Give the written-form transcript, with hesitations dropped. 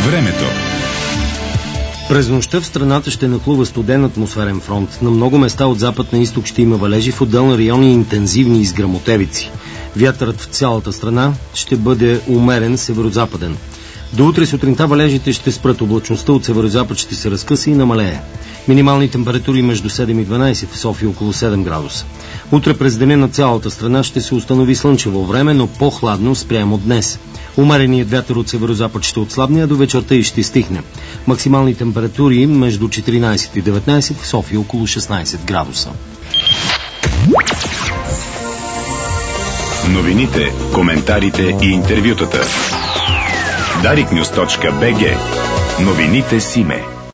Времето. През нощта в страната ще нахлува студен атмосферен фронт. На много места от запад на изток ще има валежи, в отделни райони интензивни изграмотевици. Вятърът в цялата страна ще бъде умерен северозападен. До утре сутринта валежите ще спрат, облачността от северозапад ще се разкъса и намалее. Минимални температури между 7 и 12, в София около 7 градуса. Утре през деня на цялата страна ще се установи слънчево време, но по-хладно спрямо днес. Умереният вятър от северозапад ще отслабне, а до вечерта и ще стихне. Максимални температури между 14 и 19, в София около 16 градуса. Новините, коментарите и интервютата. Dariknews.bg. Новините Симе.